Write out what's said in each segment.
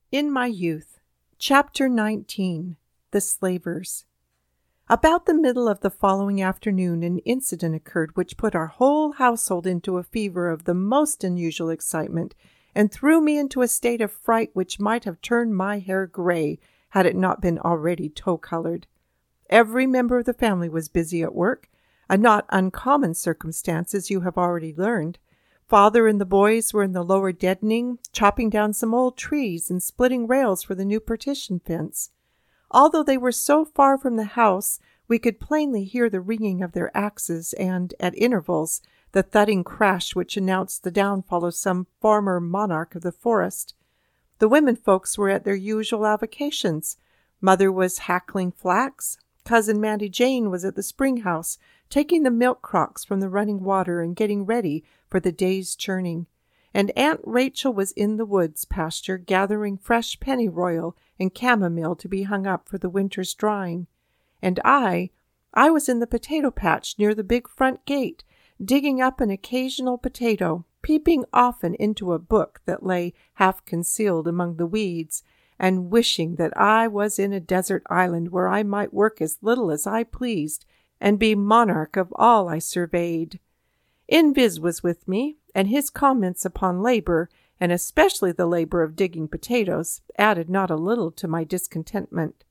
In My Youth, Chapter 19, The Slavers. About the middle of the following afternoon, an incident occurred which put our whole household into a fever of the most unusual excitement, and threw me into a state of fright which might have turned my hair gray had it not been already tow-colored. Every member of the family was busy at work, a not uncommon circumstance, as you have already learned. Father and the boys were in the lower deadening, chopping down some old trees and splitting rails for the new partition fence. Although they were so far from the house, we could plainly hear the ringing of their axes and, at intervals, the thudding crash which announced the downfall of some former monarch of the forest. The women folks were at their usual avocations. Mother was hackling flax. Cousin Mandy Jane was at the spring house, taking the milk crocks from the running water and getting ready for the day's churning. And Aunt Rachel was in the woods pasture, gathering fresh pennyroyal and chamomile to be hung up for the winter's drying. And I was in the potato patch near the big front gate, digging up an occasional potato, peeping often into a book that lay half concealed among the weeds, and wishing that I was in a desert island where I might work as little as I pleased and be monarch of all I surveyed. Inviz was with me, and his comments upon labor, and especially the labor of digging potatoes, added not a little to my discontentment.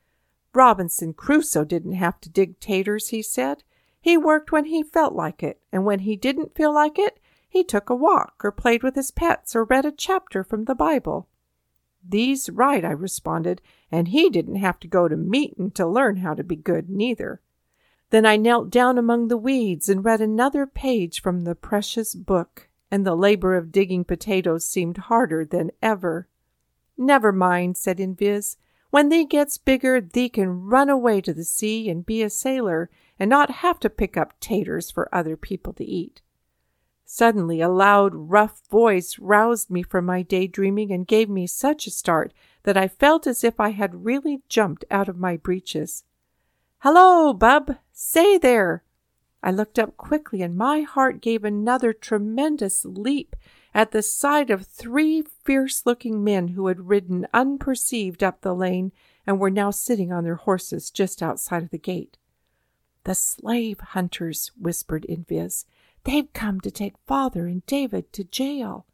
Robinson Crusoe didn't have to dig taters, he said. He worked when he felt like it, and when he didn't feel like it, he took a walk or played with his pets or read a chapter from the Bible. Thee's right, I responded, and he didn't have to go to meetin' to learn how to be good, neither. Then I knelt down among the weeds and read another page from the precious book, and the labor of digging potatoes seemed harder than ever. Never mind, said Inviz. When thee gets bigger, thee can run away to the sea and be a sailor, and not have to pick up taters for other people to eat. Suddenly a loud, rough voice roused me from my daydreaming and gave me such a start that I felt as if I had really jumped out of my breeches. "Hello, bub! Say there!" I looked up quickly, and my heart gave another tremendous leap at the sight of 3 fierce-looking men who had ridden unperceived up the lane and were now sitting on their horses just outside of the gate. "The slave hunters," whispered Inviz. "They've come to take Father and David to jail."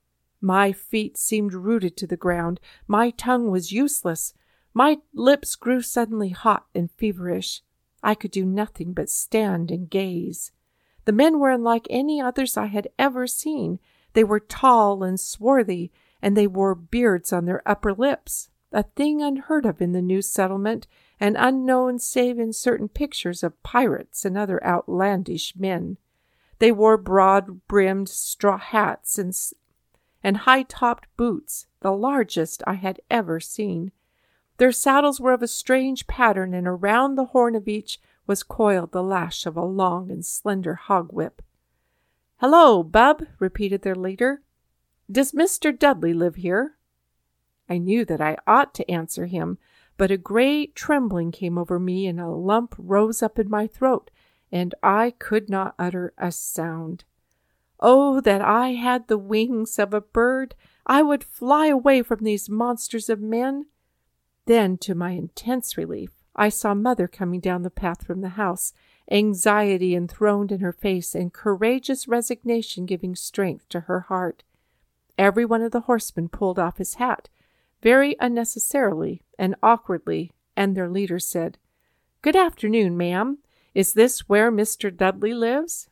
My feet seemed rooted to the ground. My tongue was useless. My lips grew suddenly hot and feverish. I could do nothing but stand and gaze. The men were unlike any others I had ever seen. They were tall and swarthy, and they wore beards on their upper lips, a thing unheard of in the new settlement and unknown save in certain pictures of pirates and other outlandish men. They wore broad-brimmed straw hats and high-topped boots, the largest I had ever seen. Their saddles were of a strange pattern, and around the horn of each was coiled the lash of a long and slender hog-whip. "Hello, bub," repeated their leader. "Does Mr. Dudley live here?" I knew that I ought to answer him, but a great trembling came over me, and a lump rose up in my throat, and I could not utter a sound. Oh, that I had the wings of a bird! I would fly away from these monsters of men. Then, to my intense relief, I saw Mother coming down the path from the house, anxiety enthroned in her face and courageous resignation giving strength to her heart. Every one of the horsemen pulled off his hat, very unnecessarily and awkwardly, and their leader said, "Good afternoon, ma'am. Is this where Mr. Dudley lives?"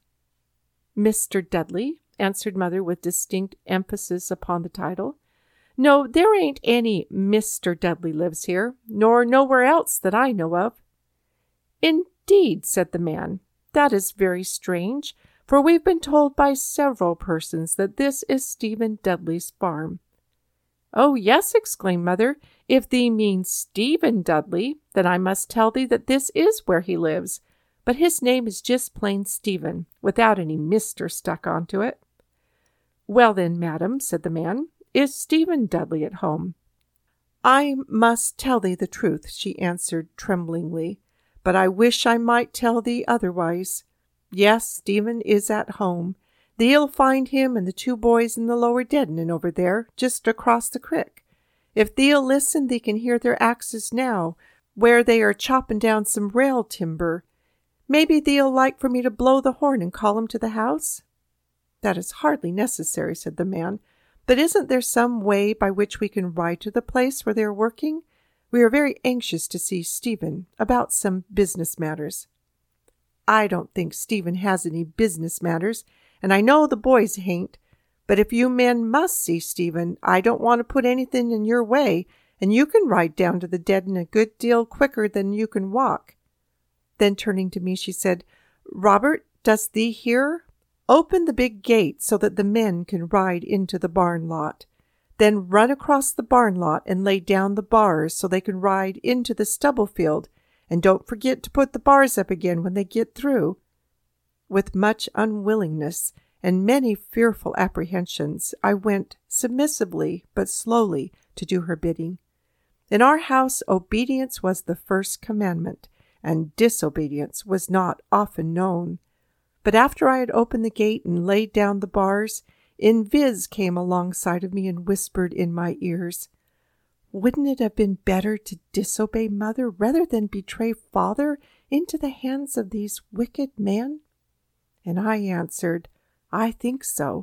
"Mr. Dudley," answered Mother with distinct emphasis upon the title. "No, there ain't any Mr. Dudley lives here, nor nowhere else that I know of." "Indeed," said the man, "that is very strange, for we've been told by several persons that this is Stephen Dudley's farm." "Oh, yes," exclaimed Mother, "if thee mean Stephen Dudley, then I must tell thee that this is where he lives, but his name is just plain Stephen, without any Mr. stuck onto it." "Well then, madam," said the man, "is Stephen Dudley at home?" "I must tell thee the truth," she answered tremblingly, "but I wish I might tell thee otherwise. Yes, Stephen is at home. Thee'll find him and the 2 boys in the lower deadening over there, just across the crick. If thee'll listen, thee can hear their axes now, where they are chopping down some rail timber. Maybe thee'll like for me to blow the horn and call 'em to the house?" "That is hardly necessary," said the man. "But isn't there some way by which we can ride to the place where they are working? We are very anxious to see Stephen about some business matters." "I don't think Stephen has any business matters, and I know the boys hain't. But if you men must see Stephen, I don't want to put anything in your way, and you can ride down to the Deaden a good deal quicker than you can walk." Then turning to me, she said, "Robert, dost thee hear? Open the big gate so that the men can ride into the barn lot. Then run across the barn lot and lay down the bars so they can ride into the stubble field, and don't forget to put the bars up again when they get through." With much unwillingness and many fearful apprehensions, I went submissively but slowly to do her bidding. In our house, obedience was the first commandment, and disobedience was not often known. But after I had opened the gate and laid down the bars, Inviz came alongside of me and whispered in my ears, "Wouldn't it have been better to disobey Mother rather than betray Father into the hands of these wicked men?" And I answered, "I think so."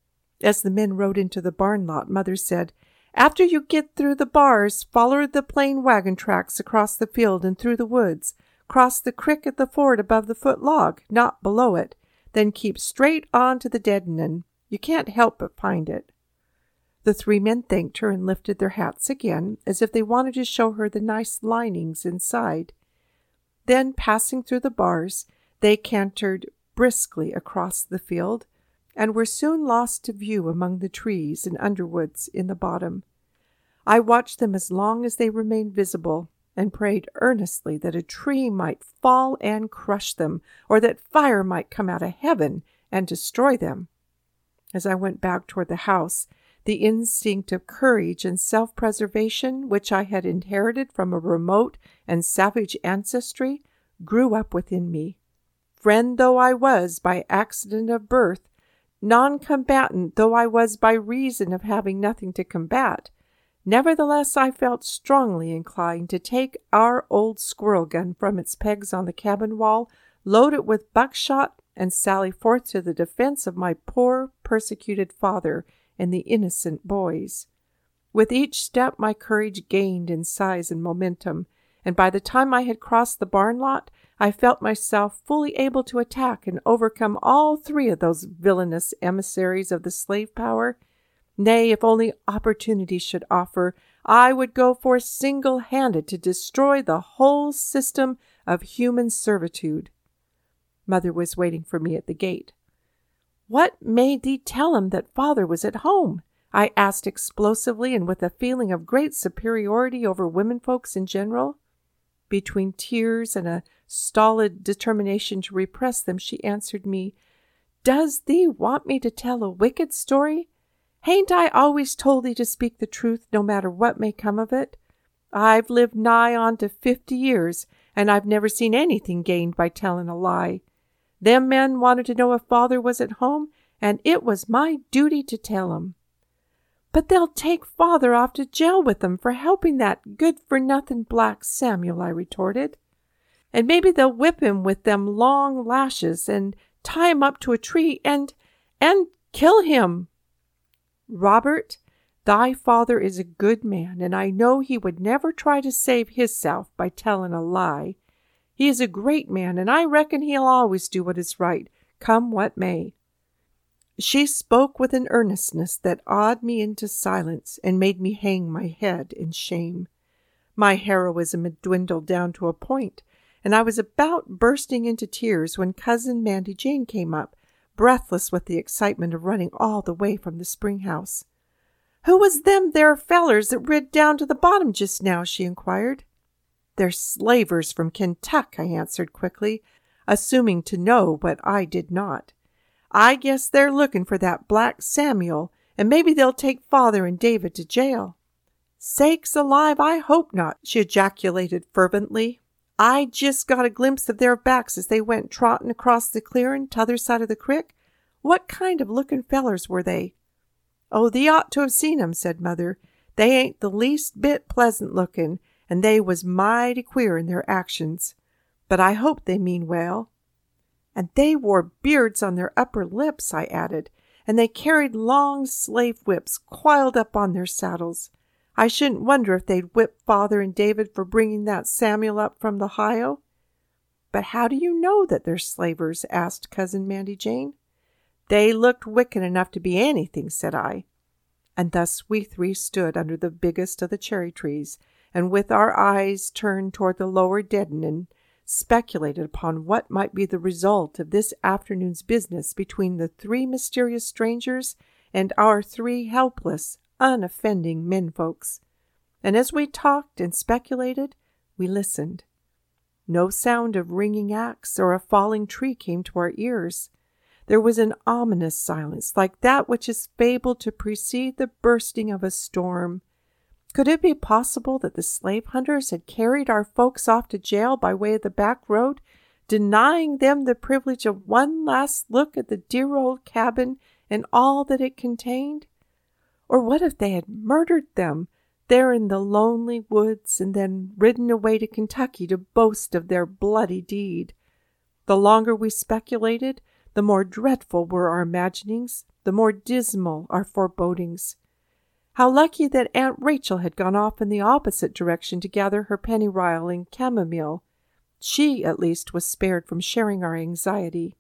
As the men rode into the barn lot, Mother said, "After you get through the bars, follow the plain wagon tracks across the field and through the woods. Cross the crick at the ford above the foot log, not below it. Then keep straight on to the Deaden. You can't help but find it." The 3 men thanked her and lifted their hats again, as if they wanted to show her the nice linings inside. Then, passing through the bars, they cantered briskly across the field, and were soon lost to view among the trees and underwoods in the bottom. I watched them as long as they remained visible, and prayed earnestly that a tree might fall and crush them, or that fire might come out of heaven and destroy them. As I went back toward the house, the instinct of courage and self-preservation, which I had inherited from a remote and savage ancestry, grew up within me. Friend though I was by accident of birth, non-combatant though I was by reason of having nothing to combat, nevertheless I felt strongly inclined to take our old squirrel gun from its pegs on the cabin wall, load it with buckshot, and sally forth to the defense of my poor persecuted father and the innocent boys. With each step my courage gained in size and momentum, and by the time I had crossed the barn lot, I felt myself fully able to attack and overcome all 3 of those villainous emissaries of the slave power. Nay, if only opportunity should offer, I would go forth single-handed to destroy the whole system of human servitude. Mother was waiting for me at the gate. "What made thee tell him that Father was at home?" I asked explosively and with a feeling of great superiority over womenfolks in general. Between tears and a stolid determination to repress them, she answered me, "Does thee want me to tell a wicked story? Hain't I always told thee to speak the truth no matter what may come of it? I've lived nigh on to 50 years, and I've never seen anything gained by telling a lie. Them men wanted to know if Father was at home, and it was my duty to tell 'em." "But they'll take Father off to jail with them for helping that good-for-nothing black Samuel," I retorted. "And maybe they'll whip him with them long lashes and tie him up to a tree and kill him." "Robert, thy father is a good man, and I know he would never try to save hisself by telling a lie. He is a great man, and I reckon he'll always do what is right, come what may." She spoke with an earnestness that awed me into silence and made me hang my head in shame. My heroism had dwindled down to a point, and I was about bursting into tears when Cousin Mandy Jane came up, breathless with the excitement of running all the way from the spring house. "Who was them there fellers that rid down to the bottom just now?" she inquired. "They're slavers from Kentuck," I answered quickly, assuming to know what I did not. "I guess they're looking for that black Samuel, and maybe they'll take Father and David to jail." "Sakes alive, I hope not," she ejaculated fervently. "I just got a glimpse of their backs as they went trotting across the clearing t'other side of the crick. What kind of looking fellers were they?" "Oh, thee ought to have seen 'em," said Mother. They ain't the least bit pleasant looking, and they was mighty queer in their actions. But I hope they mean well. And they wore beards on their upper lips, I added, and they carried long slave whips coiled up on their saddles. I shouldn't wonder if they'd whip Father and David for bringing that Samuel up from the Ohio. But how do you know that they're slavers? Asked Cousin Mandy Jane. They looked wicked enough to be anything, said I. And thus we three stood under the biggest of the cherry trees, and with our eyes turned toward the lower Deadenin, speculated upon what might be the result of this afternoon's business between the three mysterious strangers and our three helpless, unoffending menfolks. And as we talked and speculated, we listened. No sound of ringing axe or a falling tree came to our ears. There was an ominous silence, like that which is fabled to precede the bursting of a storm. Could it be possible that the slave hunters had carried our folks off to jail by way of the back road, denying them the privilege of one last look at the dear old cabin and all that it contained? Or what if they had murdered them there in the lonely woods and then ridden away to Kentucky to boast of their bloody deed? The longer we speculated, the more dreadful were our imaginings, the more dismal our forebodings. How lucky that Aunt Rachel had gone off in the opposite direction to gather her pennyroyal and chamomile. She, at least, was spared from sharing our anxiety.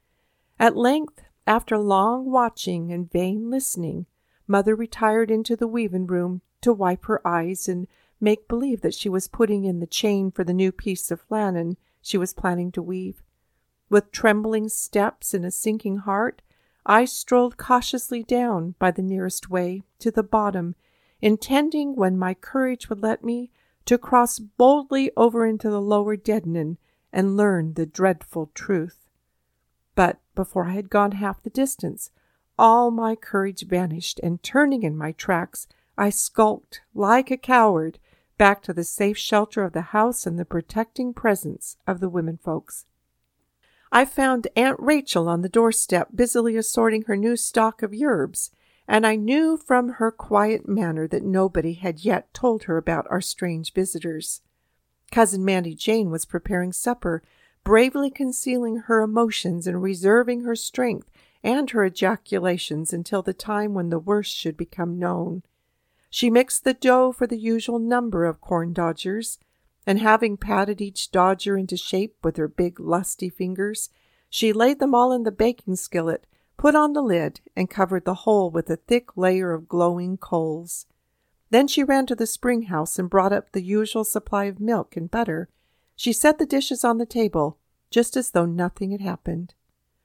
At length, after long watching and vain listening, Mother retired into the weaving room to wipe her eyes and make believe that she was putting in the chain for the new piece of flannen she was planning to weave. With trembling steps and a sinking heart, I strolled cautiously down by the nearest way to the bottom, intending, when my courage would let me, to cross boldly over into the lower Deadenin and learn the dreadful truth. But before I had gone half the distance, all my courage vanished, and turning in my tracks, I skulked, like a coward, back to the safe shelter of the house and the protecting presence of the womenfolks. I found Aunt Rachel on the doorstep busily assorting her new stock of yerbs, and I knew from her quiet manner that nobody had yet told her about our strange visitors. Cousin Mandy Jane was preparing supper, bravely concealing her emotions and reserving her strength and her ejaculations until the time when the worst should become known. She mixed the dough for the usual number of corn dodgers, and having patted each dodger into shape with her big lusty fingers, she laid them all in the baking skillet, put on the lid, and covered the whole with a thick layer of glowing coals. Then she ran to the spring house and brought up the usual supply of milk and butter. She set the dishes on the table, just as though nothing had happened.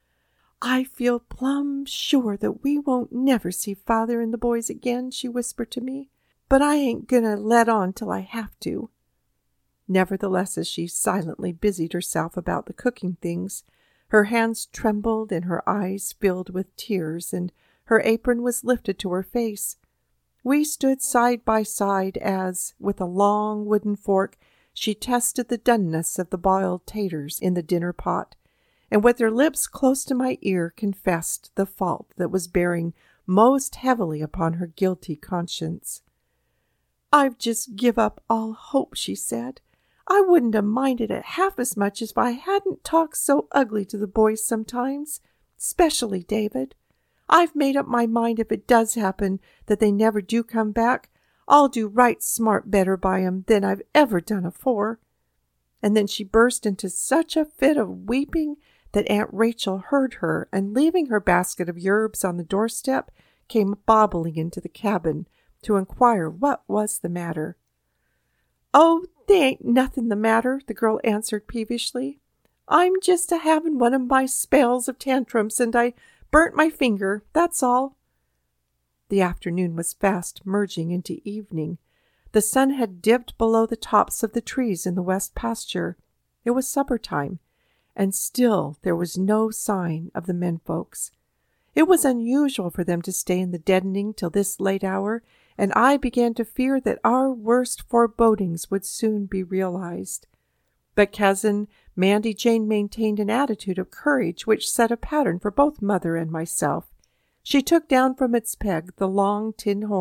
"I feel plumb sure that we won't never see Father and the boys again," she whispered to me, "but I ain't gonna let on till I have to." Nevertheless, as she silently busied herself about the cooking things, her hands trembled and her eyes filled with tears, and her apron was lifted to her face. We stood side by side as, with a long wooden fork, she tested the doneness of the boiled taters in the dinner pot, and with her lips close to my ear confessed the fault that was bearing most heavily upon her guilty conscience. "I've just give up all hope," she said. "I wouldn't have minded it half as much if I hadn't talked so ugly to the boys sometimes, 'specially David. I've made up my mind if it does happen that they never do come back, I'll do right smart better by 'em than I've ever done afore." And then she burst into such a fit of weeping that Aunt Rachel heard her, and leaving her basket of yerbs on the doorstep, came bobbling into the cabin to inquire what was the matter. "Oh, they ain't nothing the matter," the girl answered peevishly. "I'm just a-having one of my spells of tantrums, and I burnt my finger, that's all." The afternoon was fast merging into evening. The sun had dipped below the tops of the trees in the west pasture. It was supper time, and still there was no sign of the menfolks. It was unusual for them to stay in the deadening till this late hour, and I began to fear that our worst forebodings would soon be realized. But Cousin Mandy Jane maintained an attitude of courage which set a pattern for both Mother and myself. She took down from its peg the long tin horn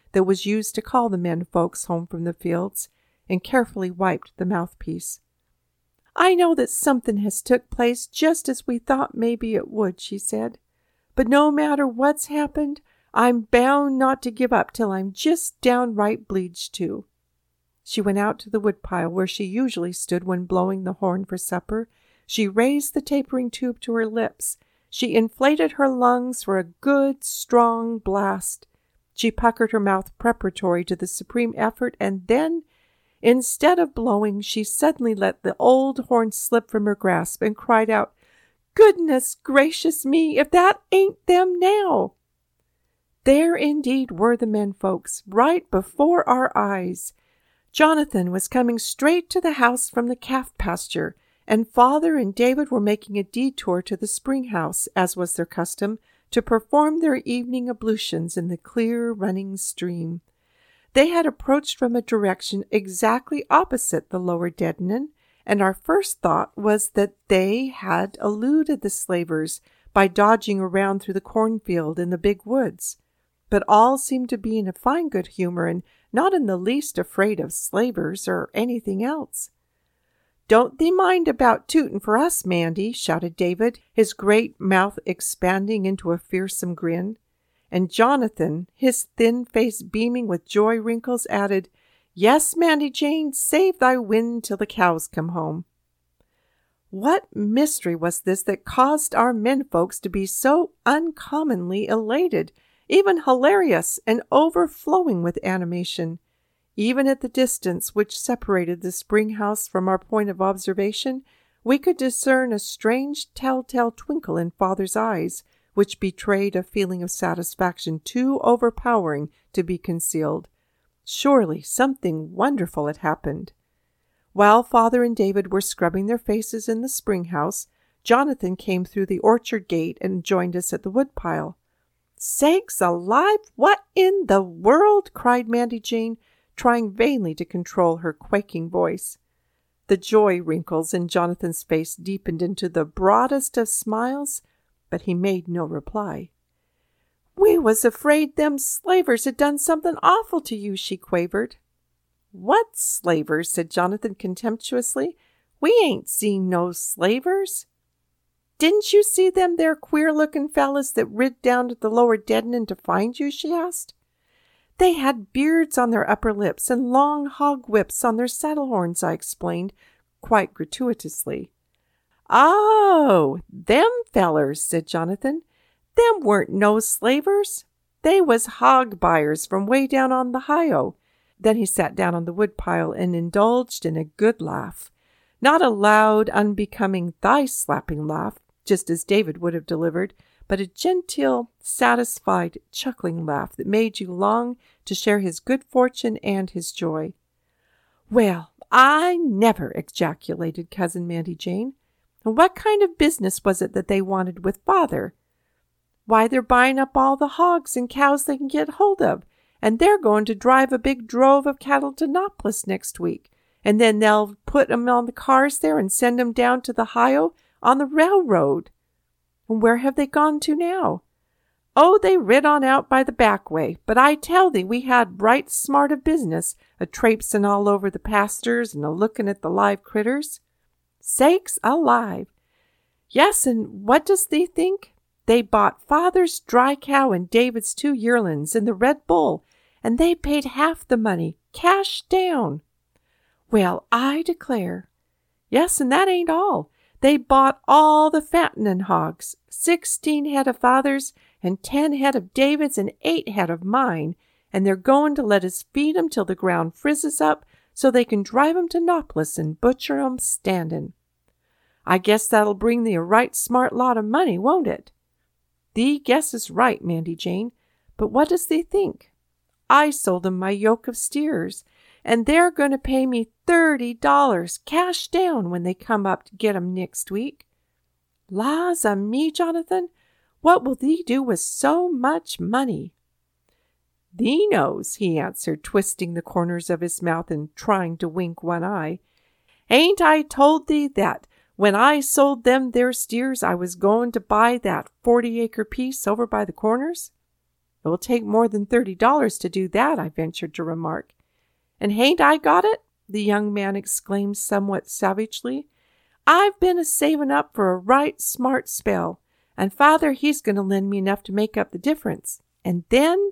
that was used to call the men folks home from the fields, and carefully wiped the mouthpiece. "I know that something has took place just as we thought maybe it would," she said. "But no matter what's happened, I'm bound not to give up till I'm just downright bleeged to." She went out to the woodpile where she usually stood when blowing the horn for supper. She raised the tapering tube to her lips. She inflated her lungs for a good, strong blast. She puckered her mouth preparatory to the supreme effort, and then, instead of blowing, she suddenly let the old horn slip from her grasp and cried out, "Goodness gracious me, if that ain't them now!" There indeed were the men folks, right before our eyes. Jonathan was coming straight to the house from the calf pasture, and Father and David were making a detour to the spring house, as was their custom, to perform their evening ablutions in the clear running stream. They had approached from a direction exactly opposite the lower Deadnen, and our first thought was that they had eluded the slavers by dodging around through the cornfield in the big woods. But all seemed to be in a fine good humor and not in the least afraid of slavers or anything else. "Don't thee mind about tootin' for us, Mandy," shouted David, his great mouth expanding into a fearsome grin. And Jonathan, his thin face beaming with joy wrinkles, added, "Yes, Mandy Jane, save thy wind till the cows come home." What mystery was this that caused our menfolks to be so uncommonly elated, even hilarious, and overflowing with animation? Even at the distance which separated the spring house from our point of observation, we could discern a strange telltale twinkle in Father's eyes, which betrayed a feeling of satisfaction too overpowering to be concealed. Surely something wonderful had happened. While Father and David were scrubbing their faces in the spring house, Jonathan came through the orchard gate and joined us at the woodpile. "Sakes alive, what in the world?" cried Mandy Jane, trying vainly to control her quaking voice. The joy wrinkles in Jonathan's face deepened into the broadest of smiles, but he made no reply. "We was afraid them slavers had done something awful to you," she quavered. "What slavers?" said Jonathan contemptuously. "We ain't seen no slavers." "Didn't you see them there queer-looking fellas that rid down to the lower Deadnen to find you?" she asked. "They had beards on their upper lips and long hog whips on their saddle horns," I explained, quite gratuitously. "Oh, them fellers," said Jonathan. "Them weren't no slavers. They was hog buyers from way down on the Ohio." Then he sat down on the woodpile and indulged in a good laugh. Not a loud, unbecoming, thigh-slapping laugh, just as David would have delivered, but a genteel, satisfied, chuckling laugh that made you long to share his good fortune and his joy. "Well, I never!" ejaculated Cousin Mandy Jane. "And what kind of business was it that they wanted with Father?" "Why, they're buying up all the hogs and cows they can get hold of, and they're going to drive a big drove of cattle to Nopolis next week, and then they'll put 'em on the cars there and send 'em down to the Ohio on the railroad." "And where have they gone to now?" "Oh, they rid on out by the back way, but I tell thee we had right smart of business, a-traipsin' all over the pastures and a-looking at the live critters." "Sakes alive!" "Yes, and what does thee think? They bought Father's dry cow and David's 2 yearlings and the Red Bull, and they paid half the money, cash down." "Well, I declare." "Yes, and that ain't all. They bought all the fattening hogs, 16 head of Father's and 10 head of David's and 8 head of mine, and they're going to let us feed 'em till the ground frizzes up so they can drive 'em to Nopolis and butcher 'em standing. I guess that'll bring thee a right smart lot of money, won't it?" "Thee guesses right, Mandy Jane, but what does thee think? I sold 'em my yoke of steers, and they're going to pay me $30 cash down when they come up to get 'em next week." "Laws a me, Jonathan, what will thee do with so much money?" "Thee knows," he answered, twisting the corners of his mouth and trying to wink one eye. "Ain't I told thee that when I sold them there steers I was going to buy that 40-acre piece over by the Corners?" It will take more than $30 to do that, I ventured to remark. And hain't I got it? The young man exclaimed somewhat savagely. I've been a-saving up for a right smart spell, and Father, he's going to lend me enough to make up the difference. And then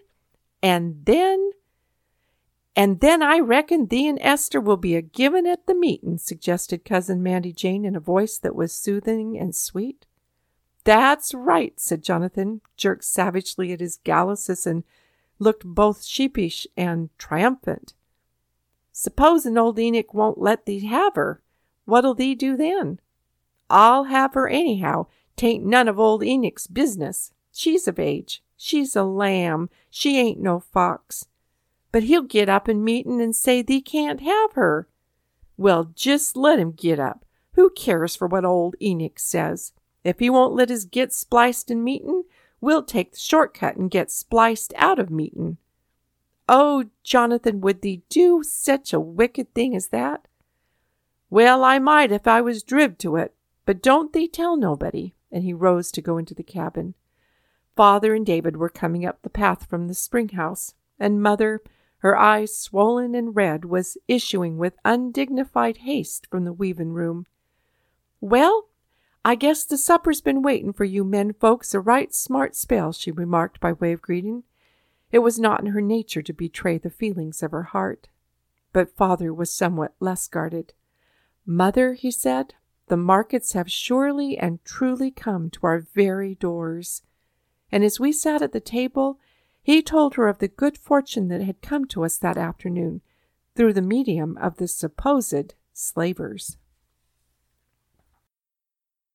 I reckon thee and Esther will be a-givin' at the meetin', suggested Cousin Mandy Jane in a voice that was soothing and sweet. That's right, said Jonathan, jerked savagely at his galluses and looked both sheepish and triumphant. Supposin' old Enoch won't let thee have her. What'll thee do then? I'll have her anyhow. 'Tain't none of old Enoch's business. She's of age. She's a lamb. She ain't no fox. But he'll get up in meetin' and say thee can't have her. Well, just let him get up. Who cares for what old Enoch says? If he won't let us get spliced in meetin', we'll take the shortcut and get spliced out of meetin'. Oh, Jonathan, would thee do such a wicked thing as that? Well, I might if I was driv to it, but don't thee tell nobody. And he rose to go into the cabin. Father and David were coming up the path from the spring house, and Mother, her eyes swollen and red, was issuing with undignified haste from the weavin' room. Well, I guess the supper's been waitin' for you men folks a right smart spell, she remarked by way of greeting. It was not in her nature to betray the feelings of her heart. But Father was somewhat less guarded. Mother, he said, the markets have surely and truly come to our very doors. And as we sat at the table, he told her of the good fortune that had come to us that afternoon through the medium of the supposed slavers.